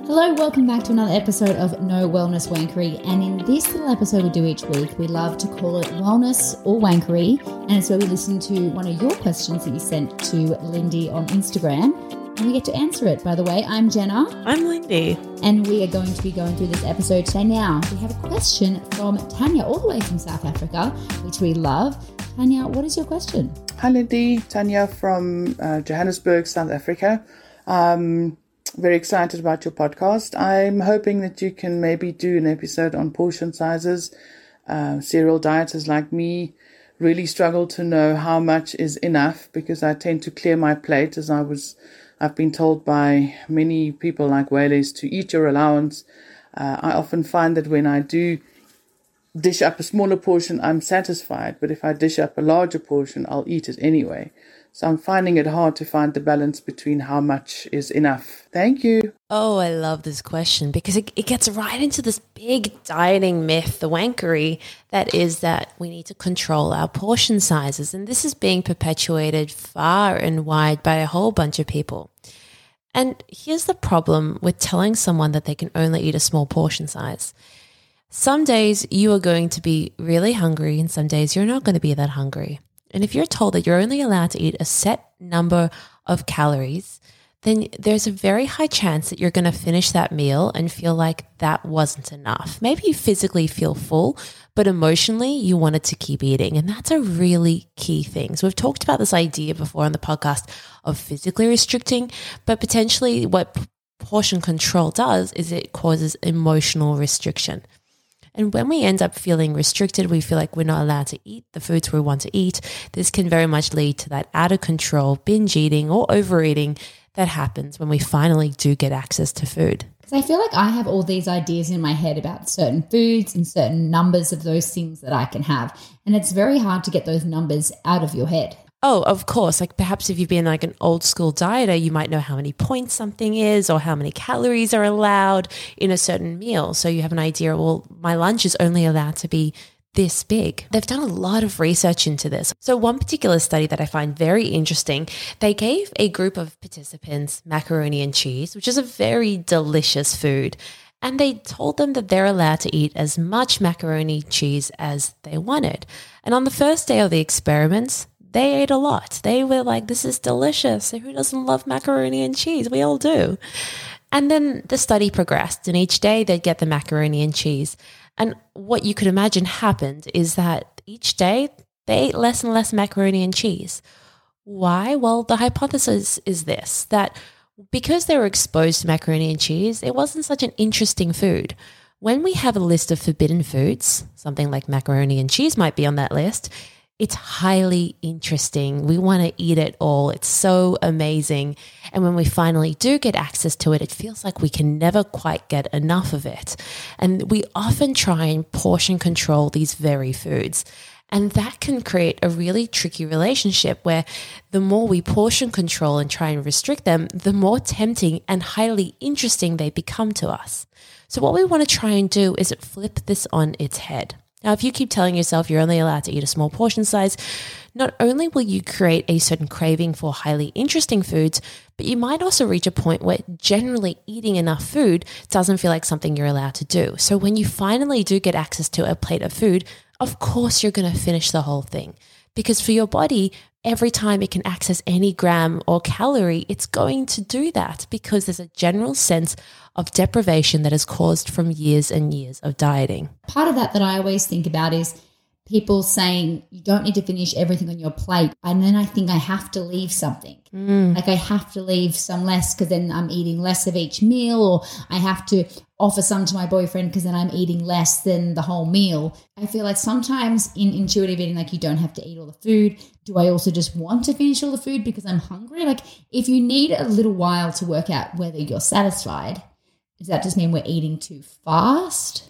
Hello, welcome back to another episode of No Wellness Wankery. And in this little episode we do each week, we love to call it Wellness or Wankery. And it's where we listen to one of your questions that you sent to Lindy on Instagram. And we get to answer it. By the way, I'm Jenna. I'm Lindy. And we are going to be going through this episode today. Now, we have a question from Tanya, all the way from South Africa, which we love. Tanya, what is your question? Hi, Lindy. Tanya from Johannesburg, South Africa. Very excited about your podcast. I'm hoping that you can maybe do an episode on portion sizes. Serial dieters like me really struggle to know how much is enough because I tend to clear my plate, as I've been told by many people like Whaley's to eat your allowance. I often find that when I do dish up a smaller portion, I'm satisfied, but if I dish up a larger portion, I'll eat it anyway. So I'm finding it hard to find the balance between how much is enough. Thank you. Oh, I love this question because it gets right into this big dieting myth, the wankery, that is that we need to control our portion sizes. And this is being perpetuated far and wide by a whole bunch of people. And here's the problem with telling someone that they can only eat a small portion size. Some days you are going to be really hungry and some days you're not going to be that hungry. And if you're told that you're only allowed to eat a set number of calories, then there's a very high chance that you're going to finish that meal and feel like that wasn't enough. Maybe you physically feel full, but emotionally you wanted to keep eating. And that's a really key thing. So we've talked about this idea before on the podcast of physically restricting, but potentially what portion control does is it causes emotional restriction. And when we end up feeling restricted, we feel like we're not allowed to eat the foods we want to eat. This can very much lead to that out of control binge eating or overeating that happens when we finally do get access to food. Because I feel like I have all these ideas in my head about certain foods and certain numbers of those things that I can have. And it's very hard to get those numbers out of your head. Oh, of course. Like perhaps if you've been like an old school dieter, you might know how many points something is or how many calories are allowed in a certain meal. So you have an idea, well, my lunch is only allowed to be this big. They've done a lot of research into this. So one particular study that I find very interesting, they gave a group of participants macaroni and cheese, which is a very delicious food. And they told them that they're allowed to eat as much macaroni cheese as they wanted. And on the first day of the experiments, they ate a lot. They were like, this is delicious. Who doesn't love macaroni and cheese? We all do. And then the study progressed, and each day they'd get the macaroni and cheese. And what you could imagine happened is that each day they ate less and less macaroni and cheese. Why? Well, the hypothesis is this, that because they were exposed to macaroni and cheese, it wasn't such an interesting food. When we have a list of forbidden foods, something like macaroni and cheese might be on that list, it's highly interesting. We want to eat it all. It's so amazing. And when we finally do get access to it, it feels like we can never quite get enough of it. And we often try and portion control these very foods. And that can create a really tricky relationship where the more we portion control and try and restrict them, the more tempting and highly interesting they become to us. So what we want to try and do is flip this on its head. Now, if you keep telling yourself you're only allowed to eat a small portion size, not only will you create a certain craving for highly interesting foods, but you might also reach a point where generally eating enough food doesn't feel like something you're allowed to do. So when you finally do get access to a plate of food, of course you're going to finish the whole thing. Because for your body, every time it can access any gram or calorie, it's going to do that because there's a general sense of deprivation that is caused from years and years of dieting. Part of that I always think about is people saying you don't need to finish everything on your plate. And then I think I have to leave something. Like I have to leave some less because then I'm eating less of each meal, or I have to offer some to my boyfriend because then I'm eating less than the whole meal. I feel like sometimes in intuitive eating, like you don't have to eat all the food. Do I also just want to finish all the food because I'm hungry? Like if you need a little while to work out whether you're satisfied, does that just mean we're eating too fast?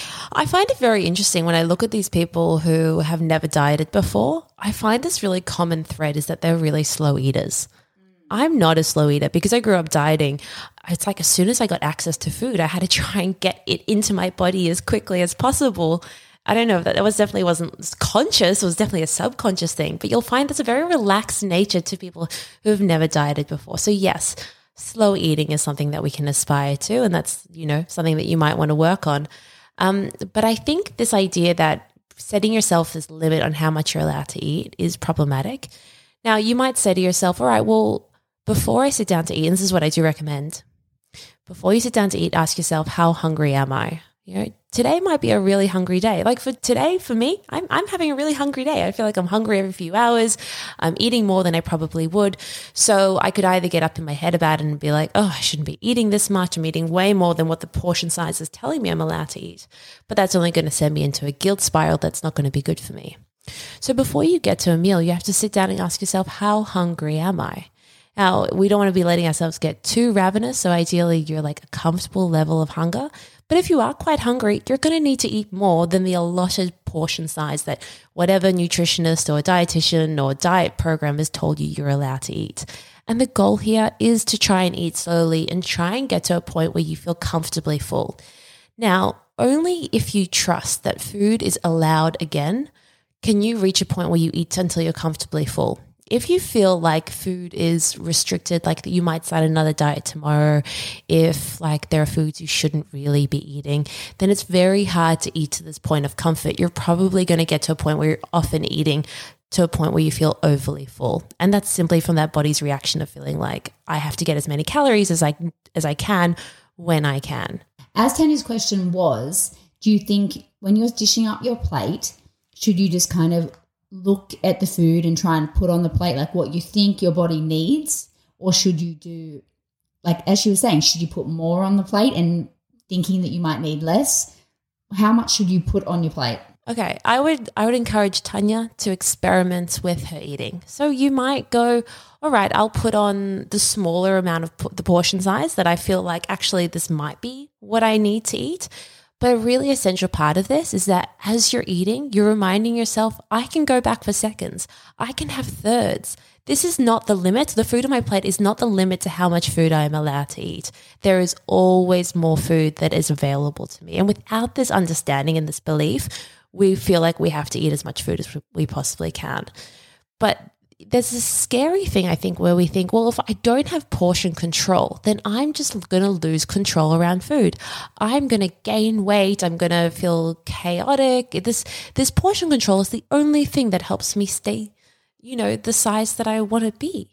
I find it very interesting when I look at these people who have never dieted before. I find this really common thread is that they're really slow eaters. I'm not a slow eater because I grew up dieting. It's like as soon as I got access to food, I had to try and get it into my body as quickly as possible. I don't know if that definitely wasn't conscious. It was definitely a subconscious thing. But you'll find there's a very relaxed nature to people who have never dieted before. So yes, slow eating is something that we can aspire to, and that's, something that you might want to work on. But I think this idea that setting yourself this limit on how much you're allowed to eat is problematic. Now, you might say to yourself, all right, well, before I sit down to eat, and this is what I do recommend, before you sit down to eat, ask yourself, how hungry am I? Today might be a really hungry day. Like for me, I'm having a really hungry day. I feel like I'm hungry every few hours. I'm eating more than I probably would. So I could either get up in my head about it and be like, oh, I shouldn't be eating this much. I'm eating way more than what the portion size is telling me I'm allowed to eat. But that's only going to send me into a guilt spiral that's not going to be good for me. So before you get to a meal, you have to sit down and ask yourself, how hungry am I? Now, we don't want to be letting ourselves get too ravenous. So ideally, you're like a comfortable level of hunger. But if you are quite hungry, you're going to need to eat more than the allotted portion size that whatever nutritionist or dietitian or diet program has told you you're allowed to eat. And the goal here is to try and eat slowly and try and get to a point where you feel comfortably full. Now, only if you trust that food is allowed again, can you reach a point where you eat until you're comfortably full. If you feel like food is restricted, like you might start another diet tomorrow, if like there are foods you shouldn't really be eating, then it's very hard to eat to this point of comfort. You're probably going to get to a point where you're often eating to a point where you feel overly full. And that's simply from that body's reaction of feeling like I have to get as many calories as I can when I can. As Tanya's question was, do you think when you're dishing up your plate, should you just kind of look at the food and try and put on the plate like what you think your body needs? Or should you do, like as she was saying, should you put more on the plate and thinking that you might need less? How much should you put on your plate? Okay, I would encourage Tanya to experiment with her eating. So you might go, all right, I'll put on the smaller amount of the portion size that I feel like actually this might be what I need to eat. But a really essential part of this is that as you're eating, you're reminding yourself, I can go back for seconds. I can have thirds. This is not the limit. The food on my plate is not the limit to how much food I am allowed to eat. There is always more food that is available to me. And without this understanding and this belief, we feel like we have to eat as much food as we possibly can. But there's this scary thing, I think, where we think, well, if I don't have portion control, then I'm just going to lose control around food. I'm going to gain weight. I'm going to feel chaotic. This portion control is the only thing that helps me stay, the size that I want to be.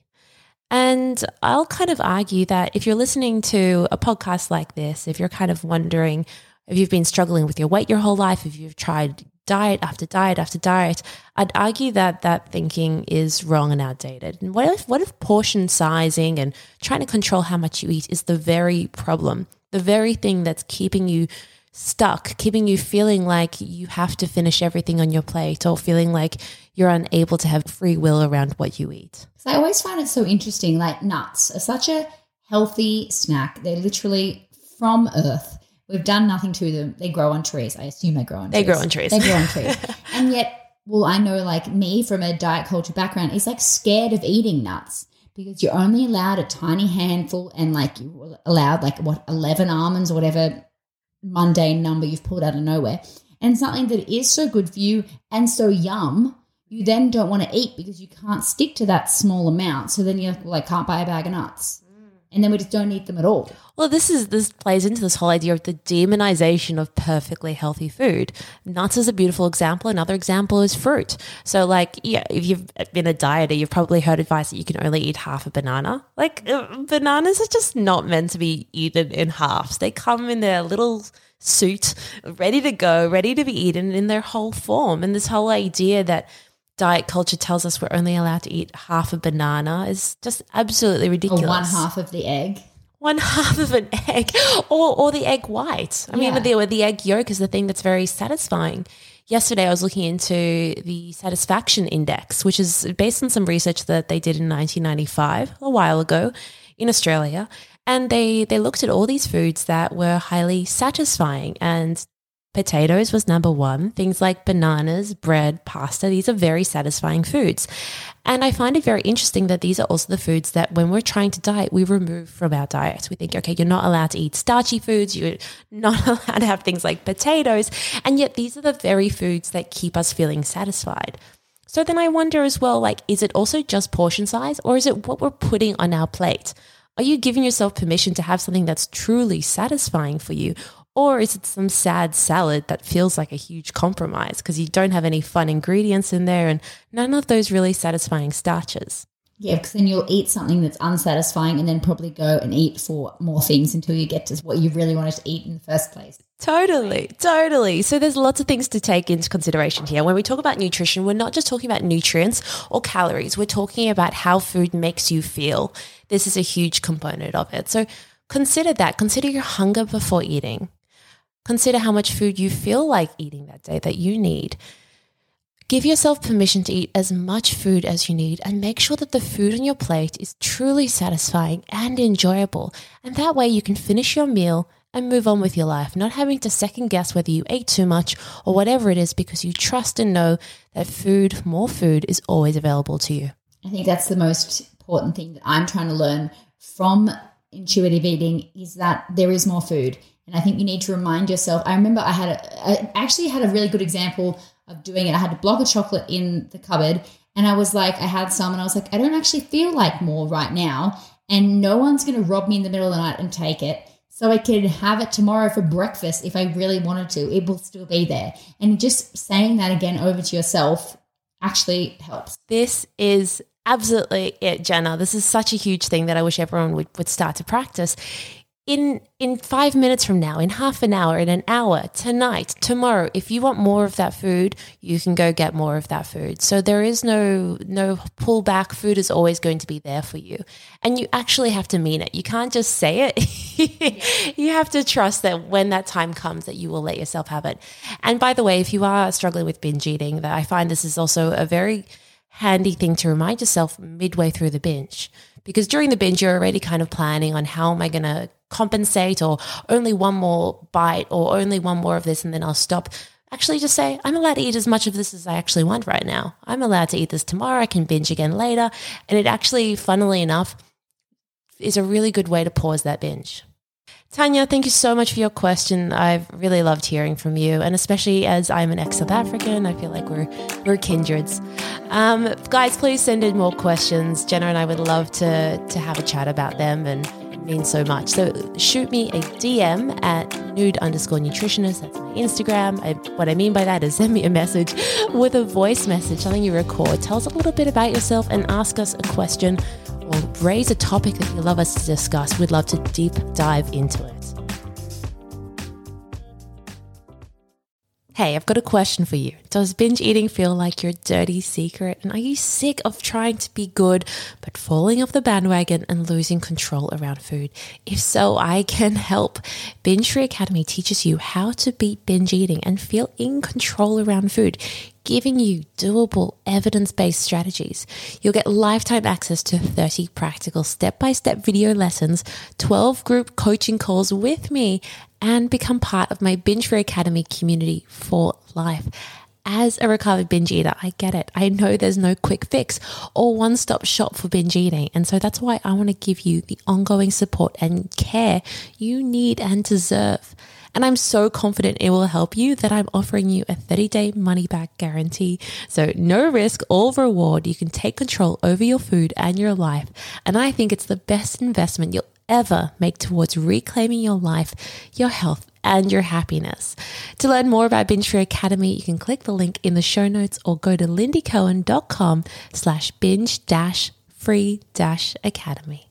And I'll kind of argue that if you're listening to a podcast like this, if you're kind of wondering if you've been struggling with your weight your whole life, if you've tried diet after diet after diet, I'd argue that thinking is wrong and outdated. And what if portion sizing and trying to control how much you eat is the very problem, the very thing that's keeping you stuck, keeping you feeling like you have to finish everything on your plate or feeling like you're unable to have free will around what you eat? So I always find it so interesting, like nuts are such a healthy snack. They're literally from earth. We've done nothing to them. They grow on trees. I assume they grow on trees. They grow on trees. They grow on trees. And yet, well, I know like me from a diet culture background is like scared of eating nuts because you're only allowed a tiny handful and like you're allowed like 11 almonds or whatever mundane number you've pulled out of nowhere. And something that is so good for you and so yum, you then don't want to eat because you can't stick to that small amount. So then you're like, can't buy a bag of nuts. And then we just don't eat them at all. Well, this plays into this whole idea of the demonization of perfectly healthy food. Nuts is a beautiful example. Another example is fruit. So like, if you've been a dieter, you've probably heard advice that you can only eat half a banana. Like bananas are just not meant to be eaten in halves. They come in their little suit, ready to go, ready to be eaten in their whole form. And this whole idea that diet culture tells us we're only allowed to eat half a banana is just absolutely ridiculous. Or one half of the egg. One half of an egg or the egg white. I mean, the egg yolk is the thing that's very satisfying. Yesterday I was looking into the satisfaction index, which is based on some research that they did in 1995, a while ago in Australia. And they looked at all these foods that were highly satisfying, and potatoes was number one. Things like bananas, bread, pasta, these are very satisfying foods. And I find it very interesting that these are also the foods that when we're trying to diet, we remove from our diet. We think, okay, you're not allowed to eat starchy foods. You're not allowed to have things like potatoes. And yet these are the very foods that keep us feeling satisfied. So then I wonder as well, like, is it also just portion size or is it what we're putting on our plate? Are you giving yourself permission to have something that's truly satisfying for you? Or is it some sad salad that feels like a huge compromise because you don't have any fun ingredients in there and none of those really satisfying starches? Yeah, because then you'll eat something that's unsatisfying and then probably go and eat for more things until you get to what you really wanted to eat in the first place. Totally. So there's lots of things to take into consideration here. When we talk about nutrition, we're not just talking about nutrients or calories. We're talking about how food makes you feel. This is a huge component of it. So consider that. Consider your hunger before eating. Consider how much food you feel like eating that day that you need. Give yourself permission to eat as much food as you need and make sure that the food on your plate is truly satisfying and enjoyable. And that way you can finish your meal and move on with your life, not having to second guess whether you ate too much or whatever it is, because you trust and know that more food is always available to you. I think that's the most important thing that I'm trying to learn from intuitive eating is that there is more food. And I think you need to remind yourself. I remember I actually had a really good example of doing it. I had a block of chocolate in the cupboard and I had some and I was like, I don't actually feel like more right now. And no one's going to rob me in the middle of the night and take it. So I could have it tomorrow for breakfast if I really wanted to. It will still be there. And just saying that again over to yourself actually helps. This is absolutely it, Jenna. This is such a huge thing that I wish everyone would start to practice. In 5 minutes from now, in half an hour, in an hour, tonight, tomorrow, if you want more of that food, you can go get more of that food. So there is no pullback. Food is always going to be there for you. And you actually have to mean it. You can't just say it. You have to trust that when that time comes that you will let yourself have it. And by the way, if you are struggling with binge eating, that I find this is also a very handy thing to remind yourself midway through the binge. Because during the binge, you're already kind of planning on how am I going to compensate, or only one more bite, or only one more of this and then I'll stop. Actually just say, I'm allowed to eat as much of this as I actually want right now. I'm allowed to eat this tomorrow. I can binge again later. And it actually, funnily enough, is a really good way to pause that binge. Tanya, thank you so much for your question. I've really loved hearing from you, and especially as I'm an ex-South African, I feel like we're kindreds. Guys, please send in more questions. Jenna and I would love to have a chat about them, and it means so much. So shoot me a DM at nude_nutritionist. That's my Instagram. What I mean by that is send me a message with a voice message, something you record. Tell us a little bit about yourself and ask us a question or raise a topic that you'd love us to discuss. We'd love to deep dive into it. Hey, I've got a question for you. Does binge eating feel like your dirty secret? And are you sick of trying to be good, but falling off the bandwagon and losing control around food? If so, I can help. Binge Free Academy teaches you how to beat binge eating and feel in control around food, giving you doable, evidence-based strategies. You'll get lifetime access to 30 practical step-by-step video lessons, 12 group coaching calls with me, and become part of my Binge Free Academy community for life. As a recovered binge eater, I get it. I know there's no quick fix or one-stop shop for binge eating. And so that's why I want to give you the ongoing support and care you need and deserve. And I'm so confident it will help you that I'm offering you a 30-day money-back guarantee. So no risk, all reward. You can take control over your food and your life. And I think it's the best investment you'll ever make towards reclaiming your life, your health, and your happiness. To learn more about Binge Free Academy, you can click the link in the show notes or go to lindycohen.com/binge-free-academy.